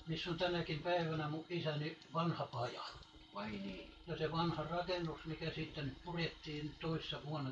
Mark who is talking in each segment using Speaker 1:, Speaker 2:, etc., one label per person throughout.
Speaker 1: missä on tänäkin päivänä mun isäni vanha paja.
Speaker 2: Vai niin?
Speaker 1: Ja se vanha rakennus, mikä sitten purettiin toissa vuonna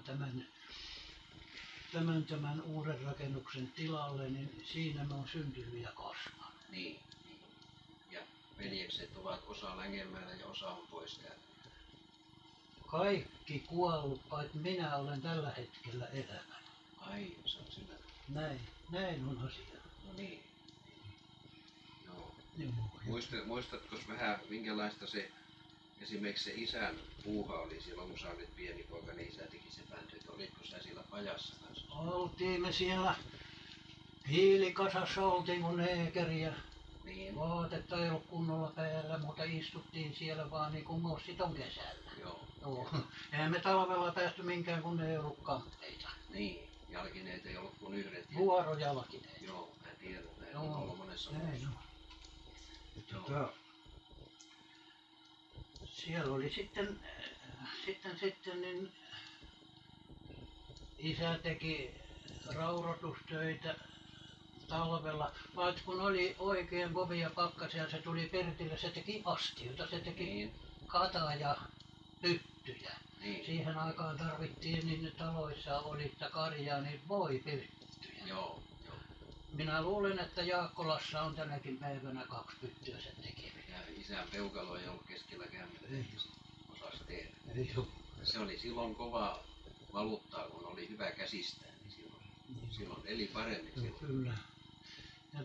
Speaker 1: tämän uuden rakennuksen tilalle, niin siinä me on syntynyt ja kasvanut.
Speaker 2: Niin. Ja veljekset ovat osa Längelmäellä ja osa on pois täältä.
Speaker 1: Kaikki kuollut, paitsi minä olen tällä hetkellä elävänä.
Speaker 2: Ai, se on sinä.
Speaker 1: Näin on asia.
Speaker 2: No niin. Joo.
Speaker 1: Joo.
Speaker 2: Muistatko vähän, minkälaista se esimerkiksi se isän puuha oli silloin, kun sä olit pieni poika, niin isä teki se bändi, että olitko sä siellä pajassa kanssa?
Speaker 1: Oltiin me siellä hiilikasassa oltiin kun neekeriä.
Speaker 2: Niin.
Speaker 1: Vaatetta ei ollut kunnolla päällä, mutta istuttiin siellä vaan niin kuin mossit on kesällä.
Speaker 2: Joo.
Speaker 1: Eihän me talvella päästy minkään, kun ei ollut kamppeita.
Speaker 2: Niin, jalkineet ei ollut kuin yhdet.
Speaker 1: Vuorojalkineet.
Speaker 2: Joo, mä tiedän, näin on ollut monessa muussa.
Speaker 1: Siellä oli sitten niin isä teki raudoitustöitä talvella, paitsi kun oli oikein kovia pakkasia, se tuli Pertille, se teki astioita, se teki
Speaker 2: niin.
Speaker 1: kataja, pyttyjä.
Speaker 2: Niin.
Speaker 1: Siihen aikaan tarvittiin, niin taloissa oli sitä karjaa, niin voipyttyjä.
Speaker 2: Joo.
Speaker 1: Minä luulen, että Jaakkolassa on tänäkin päivänä 2 pyttyä sen tekemiä.
Speaker 2: Ja isän peukalo ei ollut keskellä kämmentä,
Speaker 1: Ei
Speaker 2: osasi tehdä.
Speaker 1: Ei ole.
Speaker 2: Se oli silloin kova valuuttaa, kun oli hyvä käsistää, niin silloin eli paremmin. Silloin.
Speaker 1: Kyllä. Ja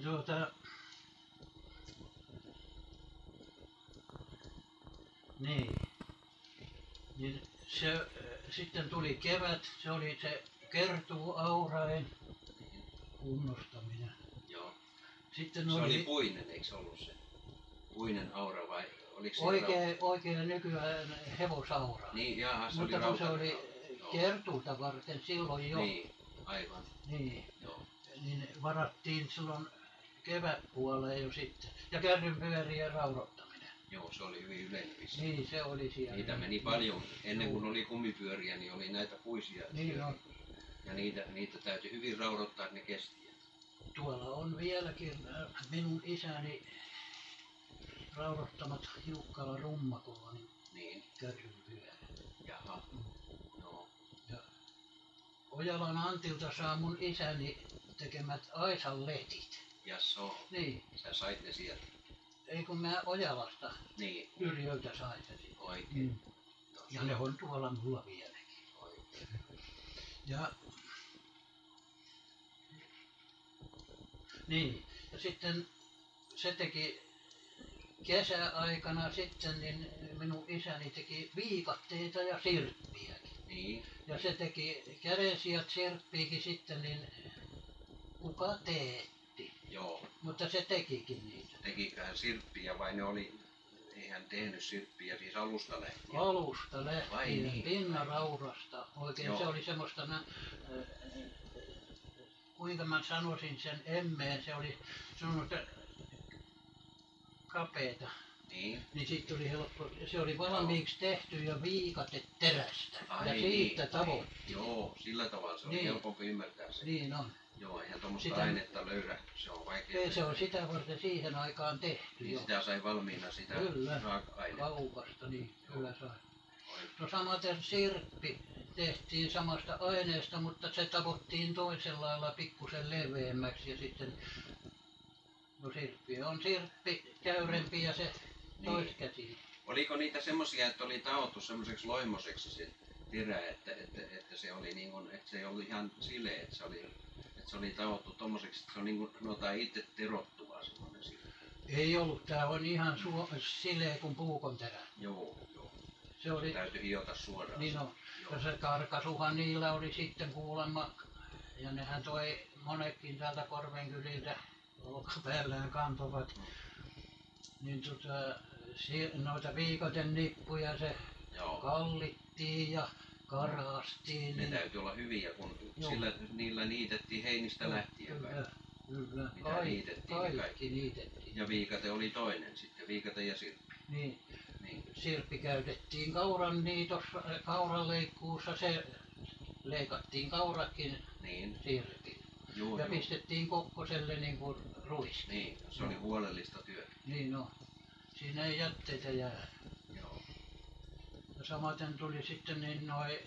Speaker 1: niin se sitten tuli kevät, se oli se kertuu-aurain kunnostaminen.
Speaker 2: Joo.
Speaker 1: Sitten
Speaker 2: se oli puinen, eikö se ollut se? Puinen aura vai oliko se
Speaker 1: oikein nykyään hevosaura.
Speaker 2: Niin, jaha, se
Speaker 1: mutta
Speaker 2: oli
Speaker 1: se oli kertuuta varten silloin jo.
Speaker 2: Niin, aivan.
Speaker 1: Niin.
Speaker 2: Joo.
Speaker 1: Niin varattiin silloin kevätpuoleen jo sitten. Ja kärrynpyörien raudoittaminen.
Speaker 2: Joo, se oli hyvin yleinen vissi.
Speaker 1: Niin, se oli siellä.
Speaker 2: Niitä meni paljon. Ennen kuin oli kumipyöriä, niin oli näitä puisia.
Speaker 1: Niin on.
Speaker 2: Ja niitä täytyi hyvin raudoittaa, että ne kesti.
Speaker 1: Tuolla on vieläkin minun isäni raudoittamat Hiukkala Rummakolonin kärrynpyörä.
Speaker 2: Jaha. Joo.
Speaker 1: Ja Ojalan Antilta saa mun isäni tekemät Aisan letit.
Speaker 2: Jassoo.
Speaker 1: Niin.
Speaker 2: Sä sait ne sieltä.
Speaker 1: Ei kun mä Ojalasta Yrjöltä sain sen.
Speaker 2: Oikein.
Speaker 1: Ja ne on tuolla mulla vieläkin.
Speaker 2: Oikein.
Speaker 1: Ja niin, ja sitten se teki kesäaikana sitten, niin minun isäni teki viikatteita ja sirppiäkin.
Speaker 2: Niin.
Speaker 1: Ja se teki kädensijat sirppiäkin sitten, niin kuka teetti.
Speaker 2: Joo.
Speaker 1: Mutta se tekikin niitä.
Speaker 2: Tekiköhän sirppiä vai ne oli, eihän tehnyt sirppiä siis alusta lähtien?
Speaker 1: Alusta lähtien,
Speaker 2: niin.
Speaker 1: Pinnaraudasta. Oikein joo. Se oli semmoista, kuinka mä sanoisin sen emmeen, se oli semmoista kapeeta. Niin sitten oli helppo, se oli valmiiksi tehty ja viikate terästä. Ja siitä tavoitti.
Speaker 2: Joo, sillä tavalla se oli helpompi ymmärtää se.
Speaker 1: Niin on.
Speaker 2: Joo, eihän tuommoista ainetta löydä, se on vaikea.
Speaker 1: Ei, se on sitä varten siihen aikaan tehty.
Speaker 2: Niin sitä sai valmiina sitä raaka-ainetta.
Speaker 1: Kaupasta, niin kyllä sai. No samaten sirppi tehtiin samasta aineesta, mutta se tavoittiin toisella lailla pikkusen leveämmäksi ja sitten no sirppi on sirppi käyrempi ja se toiskäsi.
Speaker 2: Oliko niitä semmoisia, että oli taottu semmoiseksi loimoseksi se terä, että se oli niin kuin, että se ei ollut ihan sileä, että se oli taottu tommoseksi, että se on niin kuin sanotaan itse terottuvaa semmoinen sirppi?
Speaker 1: Ei ollut, tää on ihan sileä kuin puukon terä.
Speaker 2: Joo.
Speaker 1: Se oli,
Speaker 2: täytyi hiota suoraan.
Speaker 1: Niin on. Ja se karkasuhan niillä oli sitten kuulemma, ja nehän toi monetkin täältä Korvenkyliltä olkapäällään kantovat, niin noita viikatennippuja se kallittiin ja karastiin.
Speaker 2: Ne täytyy olla hyviä, kun niillä niitettiin heinistä lähtien.
Speaker 1: Kyllä, kaikki niitettiin.
Speaker 2: Ja viikate oli toinen sitten, viikate ja sirppi.
Speaker 1: Niin. Sirppi käytettiin kauranniitossa, kauranleikkuussa, se leikattiin kauratkin sirpillä.
Speaker 2: Joo,
Speaker 1: ja
Speaker 2: joo.
Speaker 1: pistettiin kokkoselle niin kuin ruis.
Speaker 2: Niin, se oli huolellista työtä.
Speaker 1: Niin no, siinä ei jätteitä jää.
Speaker 2: Joo.
Speaker 1: Ja samaten tuli sitten niin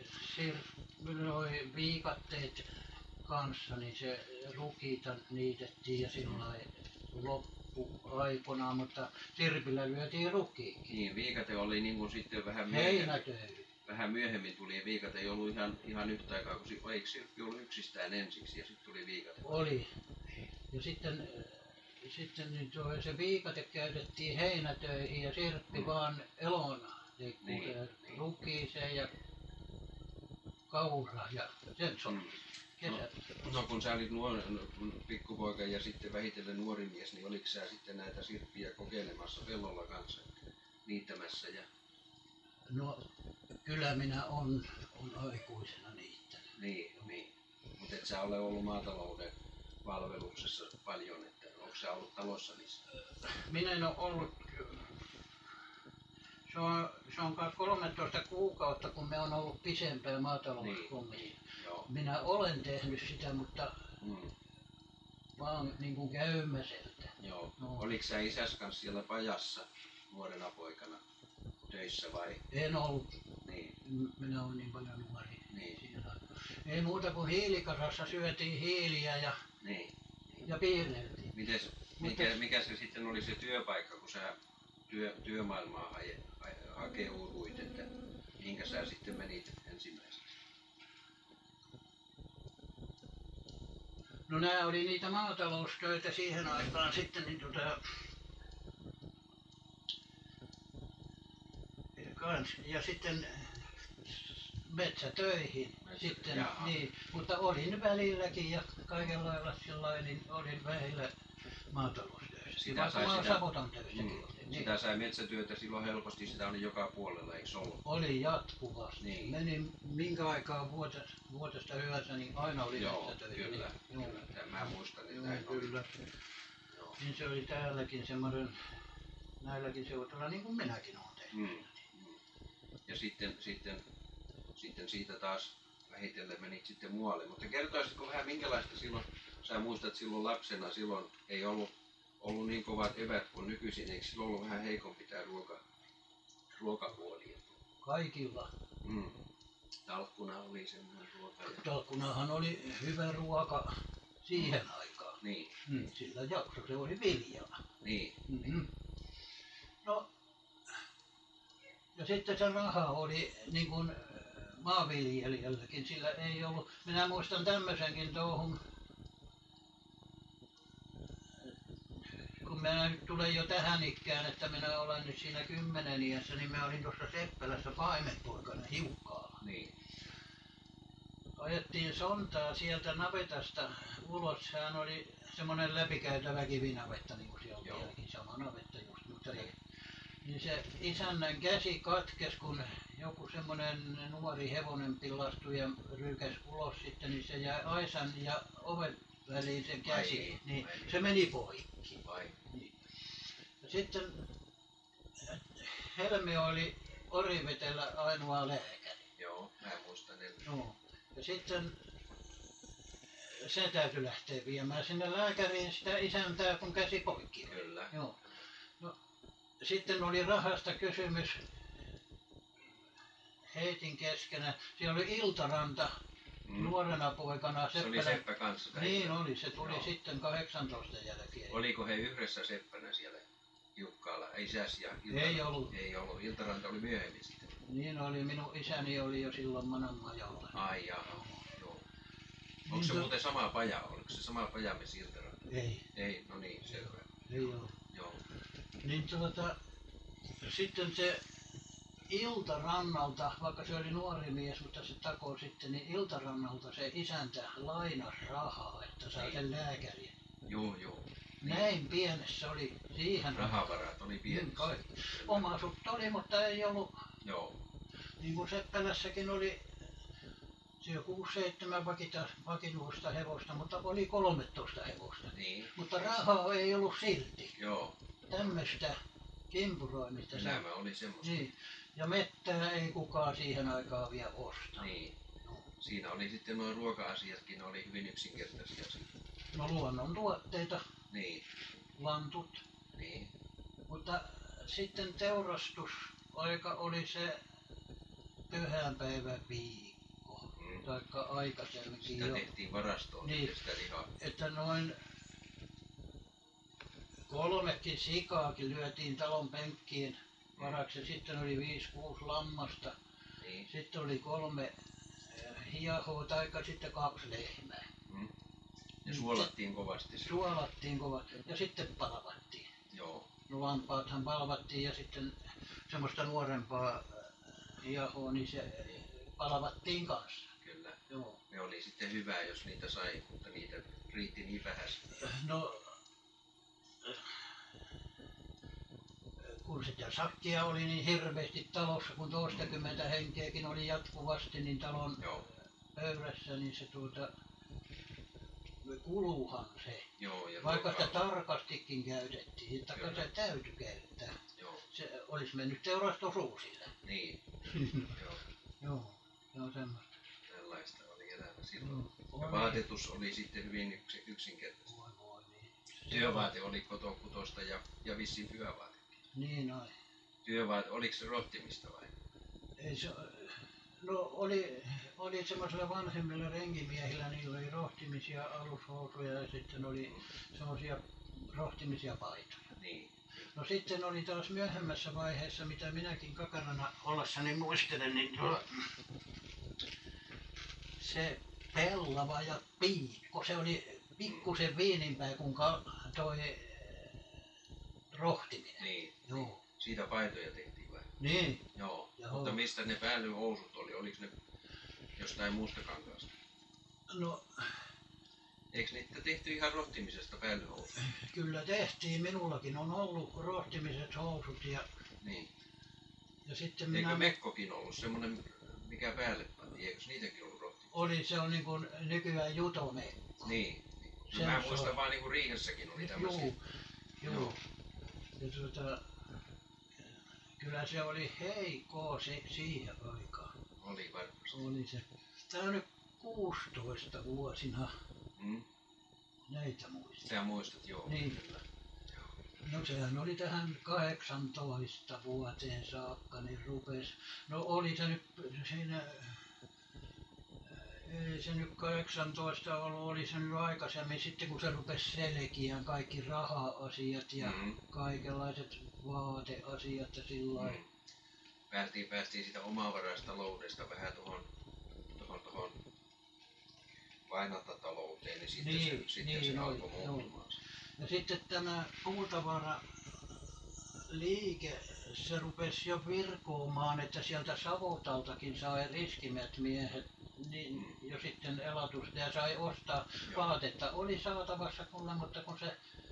Speaker 1: noi viikatteet kanssa, niin se rukiita niitettiin ja sillä lailla loppuaikona, mutta sirpillä lyötiin rukiikin.
Speaker 2: Niin, viikate oli niin kuin sitten
Speaker 1: Heinätöy.
Speaker 2: vähän myöhemmin tuli viikate, ei ollut ihan yhtä aikaa, kun eikö sirppi ollut yksistään ensiksi ja sitten tuli viikate?
Speaker 1: Oli. Ja sitten niin se viikate käytettiin heinätöihin ja sirppi vaan elona
Speaker 2: Niin.
Speaker 1: rukiiseen ja kaura ja sen sortin.
Speaker 2: No kun sä olit pikkupoika ja sitten vähitellen nuori mies, niin oliko sä sitten näitä sirppiä kokeilemassa pellolla kanssa niittämässä?
Speaker 1: No kyllä minä on aikuisena niittänyt.
Speaker 2: Niin. Mutta et sä ole ollut maatalouden palveluksessa paljon, että onko sä ollut talossa niissä?
Speaker 1: Minä en ole ollut, se on kai 13 kuukautta, kun me on ollut pisempään maataloushommissa.
Speaker 2: Joo.
Speaker 1: Minä olen tehnyt sitä, mutta vaan niin kuin käymäseltä.
Speaker 2: Joo.
Speaker 1: No.
Speaker 2: Oliko sä isäs kanssa siellä pajassa nuorena poikana töissä vai?
Speaker 1: En ollut.
Speaker 2: Niin.
Speaker 1: Minä olen niin paljon nuori.
Speaker 2: Niin.
Speaker 1: Siellä. Ei muuta kuin hiilikasassa syötiin hiiliä ja piirreltiin.
Speaker 2: Mikä se sitten oli se työpaikka, kun sä työmaailmaa hakeuduit, että minkä sä sitten menit ensimmäiseksi?
Speaker 1: No nämä oli niitä maataloustöitä siihen aikaan sitten, niin ja sitten metsätöihin sitten, niin, mutta olin välilläkin ja kaikella lailla sellainen, niin olin välillä maataloustöissä. Vaikka mä oon Savotan töissäkin.
Speaker 2: Sitä sai metsätyötä silloin helposti, sitä oli joka puolella, eikö ollut?
Speaker 1: Oli jatkuvasti.
Speaker 2: Niin.
Speaker 1: Menin minkä aikaa vuotesta hyvänsä, niin aina oli metsätöitä.
Speaker 2: Kyllä. Mä muistan, että näin
Speaker 1: kyllä.
Speaker 2: Joo.
Speaker 1: Niin se oli täälläkin semmoinen, näilläkin seutuilla, niin kuin minäkin olen tehnyt.
Speaker 2: Ja sitten siitä taas vähitellen menit sitten muualle. Mutta kertoisitko vähän minkälaista silloin, sä muistat silloin lapsena, silloin ei ollut niin kovat evät kuin nykyisin, eikö silloin ollut vähän heikompi tämä ruokapuoli?
Speaker 1: Kaikilla.
Speaker 2: Talkkuna oli semmoinen ruoka.
Speaker 1: Talkkunahan oli hyvä ruoka siihen aikaan.
Speaker 2: Niin.
Speaker 1: Sillä jakso, se oli viljaa.
Speaker 2: Niin.
Speaker 1: No, ja sitten se raha oli niin kuin maanviljelijälläkin, sillä ei ollut, minä muistan tämmöisenkin touhun, kun minä nyt tulen jo tähän ikään, että minä olen nyt siinä 10 iässä, niin minä olin tuossa Seppälässä paimenpoikana Hiukkaalla.
Speaker 2: Niin.
Speaker 1: Ajettiin sontaa sieltä navetasta ulos, sehän oli semmoinen läpikäytävä kivinavetta, niin kuin siellä on vieläkin sama navetta just, mutta niin se isännän käsi katkesi, kun joku semmoinen nuori hevonen pillastui ja rykäsi ulos sitten, niin se jäi aisan ja oven väliin se käsi, niin se meni poikki. Niin. Ja sitten Helmi oli Orivetellä ainoa lääkäri.
Speaker 2: Joo, mä muistan.
Speaker 1: No. Ja sitten se täytyi lähteä viemään sinne lääkäriin sitä isäntää, kun käsi poikki.
Speaker 2: Kyllä.
Speaker 1: Joo. No, sitten oli rahasta kysymys. Heitin keskenä. Siellä oli Iltaranta nuorena poikana.
Speaker 2: Se oli seppä kanssa.
Speaker 1: Niin oli, se tuli sitten 18 jälkeen.
Speaker 2: Oliko he yhdessä seppänä siellä Jukkaalla, isäs ja Iltaranta?
Speaker 1: Ei ollut.
Speaker 2: Ei ollut, Iltaranta oli myöhemmin sitten.
Speaker 1: Niin oli, minun isäni oli jo silloin Mananmajalla.
Speaker 2: Ai jaha, joo. Onko se muuten sama paja? Oliko se sama paja missä Iltaranta?
Speaker 1: Ei.
Speaker 2: Ei, no niin, selvä.
Speaker 1: Ei ole.
Speaker 2: Joo.
Speaker 1: Niin sitten se Iltarannalta, vaikka se oli nuori mies, mutta se takoi sitten, niin Iltarannalta se isäntä lainasi rahaa, että sai sen lääkärin.
Speaker 2: Joo.
Speaker 1: Näin pienessä oli siihen.
Speaker 2: Rahavarat oli pienet.
Speaker 1: Omaisuutta oli, mutta ei ollut.
Speaker 2: Joo.
Speaker 1: Niin kuin Seppälässäkin oli se 6-7 vakituista hevosta, mutta oli 13 hevosta.
Speaker 2: Niin.
Speaker 1: Mutta rahaa ei ollut silti.
Speaker 2: Joo.
Speaker 1: Tämmöistä kimpuroimista.
Speaker 2: Elämä oli semmoista.
Speaker 1: Niin. Ja mettää ei kukaan siihen aikaan vielä osta.
Speaker 2: Niin. Siinä oli sitten nuo ruoka-asiatkin, ne oli hyvin yksinkertaisia.
Speaker 1: No luonnontuotteita,
Speaker 2: Niin,
Speaker 1: lantut,
Speaker 2: niin.
Speaker 1: mutta sitten teurastusaika oli se pyhäinpäivän viikko,
Speaker 2: Mm.
Speaker 1: taikka aikaisemminkin
Speaker 2: Sitä
Speaker 1: jo.
Speaker 2: tehtiin varastoon
Speaker 1: Niin.
Speaker 2: sitten sitä lihaa.
Speaker 1: Että noin 3 sikaakin lyötiin talon penkkiin varaksi ja sitten oli 5-6 lammasta.
Speaker 2: Niin.
Speaker 1: Sitten oli 3 hiehoa taikka sitten 2 lehmää.
Speaker 2: Mm. Ja suolattiin kovasti.
Speaker 1: Suolattiin kovasti ja sitten palvattiin.
Speaker 2: Joo.
Speaker 1: No lampaathan palvattiin ja sitten semmoista nuorempaa hiehoa, niin se palvattiin kanssa.
Speaker 2: Kyllä.
Speaker 1: Joo.
Speaker 2: Ne oli sitten hyvää, jos niitä sai, mutta niitä riitti niin vähästi.
Speaker 1: No, kun sitä sakkia oli niin hirveästi talossa, kun toistakymmentä henkeäkin oli jatkuvasti niin talon
Speaker 2: Joo.
Speaker 1: pöydässä, niin se kuluhan se.
Speaker 2: Joo, ja
Speaker 1: Vaikka sitä
Speaker 2: ruokaa.
Speaker 1: tarkastikin käytettiin, että
Speaker 2: Kyllä.
Speaker 1: se täytyi käyttää.
Speaker 2: Joo.
Speaker 1: Se olisi mennyt teurastusruusille.
Speaker 2: Niin. Joo.
Speaker 1: Joo, se on semmoista.
Speaker 2: Tällaista oli elämä silloin.
Speaker 1: Oli.
Speaker 2: Ja vaatetus oli sitten hyvin yksinkertaista.
Speaker 1: Voi, niin.
Speaker 2: Työvaate oli kotokutosta ja vissiin pyhävaate.
Speaker 1: Niin oli.
Speaker 2: Työvaate, oliko se rohtimista vai?
Speaker 1: Ei se, no oli semmoisilla vanhemmilla rengimiehillä, niillä oli rohtimisia alushousuja ja sitten oli semmoisia rohtimisia paitoja.
Speaker 2: Niin.
Speaker 1: No sitten oli taas myöhemmässä vaiheessa, mitä minäkin kakanana ollessani muistelen, niin se pellava ja piikko, se oli pikkusen viinimpää kuin toi rohtiminen.
Speaker 2: Niin.
Speaker 1: Joo.
Speaker 2: Siitä paitoja tehtiin vai?
Speaker 1: Niin.
Speaker 2: Joo.
Speaker 1: Joo.
Speaker 2: Mutta mistä ne päällyhousut oli? Oliko ne jostain muusta kankaasta?
Speaker 1: No
Speaker 2: Eikö niitä tehty ihan rohtimisesta päällyhousuja?
Speaker 1: kyllä tehtiin, minullakin on ollut rohtimiset housut ja
Speaker 2: Niin.
Speaker 1: sitten
Speaker 2: Eikö
Speaker 1: minä...
Speaker 2: mekkokin ollut semmoinen, mikä päälle pantiin? Eikö niitäkin ollut rohtimista?
Speaker 1: Se on niin kuin nykyään jutomekko.
Speaker 2: Niin.
Speaker 1: Se
Speaker 2: Mä
Speaker 1: on
Speaker 2: muistan
Speaker 1: se.
Speaker 2: vaan niinku riihessäkin oli tämmöisiä.
Speaker 1: Joo. Ja kyllä se oli heikkoa siihen aikaan.
Speaker 2: Oli varmasti.
Speaker 1: Oli se. Tää on nyt 16 vuosina
Speaker 2: Mm.
Speaker 1: näitä muistaa.
Speaker 2: Sä muistat, joo.
Speaker 1: Niin.
Speaker 2: Kyllä.
Speaker 1: No sehän oli tähän 18 vuoteen saakka, niin rupes. No oli se nyt siinä, ei se nyt 18 ollut, oli se nyt aikaisemmin sitten kun se rupesi selkiään kaikki raha-asiat ja kaikenlaiset vaateasiat ja sillä lailla.
Speaker 2: Päästiin siitä omavaraistaloudesta vähän tuohon vainantatalouteen, niin sitten se alkoi muuttumaan.
Speaker 1: Ja sitten tämä puutavara liike, se rupesi jo virkoamaan, että sieltä Savotaltakin sai riskimät miehet niin jo sitten elatusta ja sai ostaa vaatetta. Oli saatavassa kyllä, mutta kun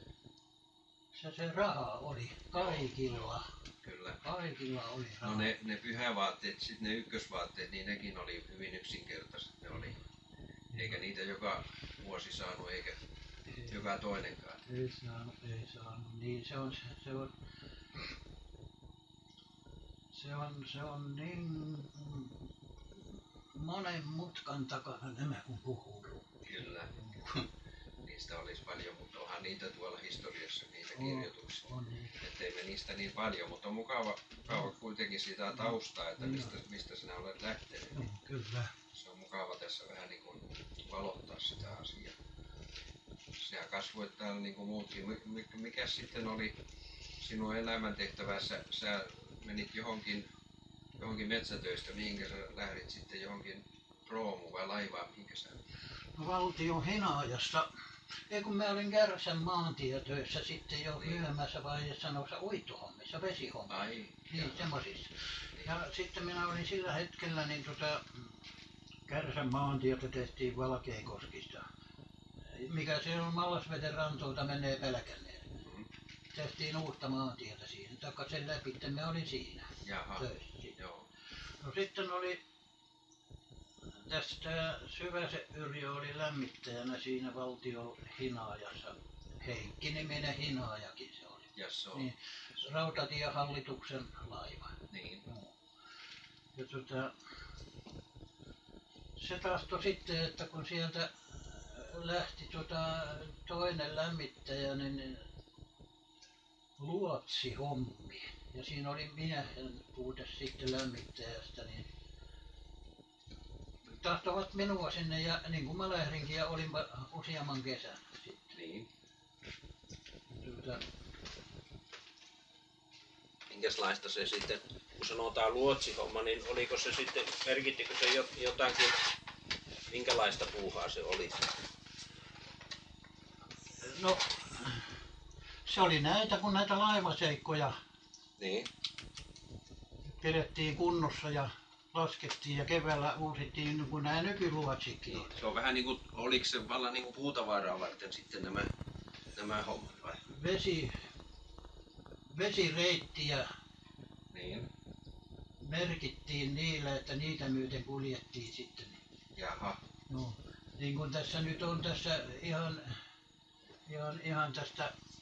Speaker 1: se raha oli kaikilla.
Speaker 2: Kyllä.
Speaker 1: Kaikilla oli raha.
Speaker 2: No ne pyhävaatteet, sitten ne ykkösvaatteet, niin nekin oli hyvin yksinkertaiset. Ne oli, eikä niitä joka vuosi saanut, eikä joka toinenkaan.
Speaker 1: Ei saanut. Niin se on niin monen mutkan takana nämä kun puhuu.
Speaker 2: Kyllä. Niistä olisi paljon, mutta onhan niitä tuolla historiassa, niitä kirjoituksia.
Speaker 1: On niin.
Speaker 2: Että ei me niistä niin paljon, mutta on mukava kuitenkin sitä taustaa, että mistä sinä olet lähtenyt.
Speaker 1: No, kyllä.
Speaker 2: Se on mukava tässä vähän niin kuin valottaa sitä asiaa. Sinä kasvoit täällä niin kuin muutkin. Mikä sitten oli sinun elämäntehtävässä? Sä menit johonkin metsätöistä, mihinkä sä lähdit sitten johonkin proomuun vai laivaan, mihinkä sä?
Speaker 1: No, valtion hinaajassa. Ei kun mä olin Kärsän maantietöissä sitten jo myöhemmässä vaiheessa noissa uittohommissa, vesihommissa. Niin, semmoisissa. Ja sitten minä olin sillä hetkellä, niin Kärsän maantietä tehtiin Valkeakoskista. Mikä se on Mallasveden rantoilta menee Pälkäneen. Tehtiin uutta maantietä siihen, taikka sen läpi, mä olin siinä töissä.
Speaker 2: Joo.
Speaker 1: No sitten oli tästä Syväsen Yrjö oli lämmittäjänä siinä valtion hinaajassa. Heikki-niminen hinaajakin se oli. Niin, Rautatiehallituksen laiva.
Speaker 2: Niin.
Speaker 1: Ja se tahtoi sitten, että kun sieltä lähti toinen lämmittäjä niin luotsi hommi. Ja siinä oli miehen puute sitten lämmittäjästä, niin tahtoivat minua sinne ja niin kuin mä lähdinkin ja olin useamman kesän sitten.
Speaker 2: Niin.
Speaker 1: Tuota,
Speaker 3: Minkälaista se sitten, kun sanotaan luotsihomma, niin oliko se sitten, merkittikö se jotakin, minkälaista puuhaa se oli?
Speaker 1: no, se oli näitä, kun näitä laivaseikkoja
Speaker 3: Niin.
Speaker 1: pidettiin kunnossa ja laskettiin ja keväällä uusittiin niin kuin nämä nykyluotsikin.
Speaker 2: Niin. Se on vähän niin kuin, oliko se vallan niin kuin puutavaraa varten sitten nämä hommat vai?
Speaker 1: Vesireittiä
Speaker 2: Niin.
Speaker 1: merkittiin niillä, että niitä myöten kuljettiin sitten.
Speaker 2: Jaha.
Speaker 1: No, niin kuin tässä nyt on tässä ihan tästä